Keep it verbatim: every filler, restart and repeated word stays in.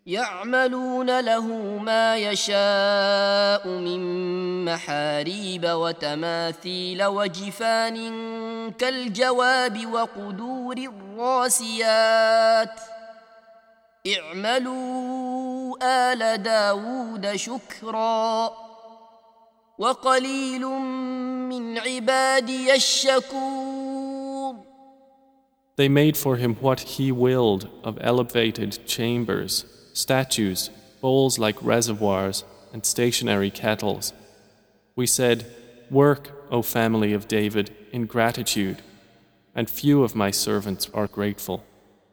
يعملون له ما يشاء من محاريب وتماثيل وجفان كالجواب وقدور الراسيات اعملوا آل داود شكرا وقليل من عبادي الشكور. They made for him what he willed of elevated chambers, statues, bowls like reservoirs, and stationary kettles. We said, "Work, O family of David, in gratitude, and few of my servants are grateful."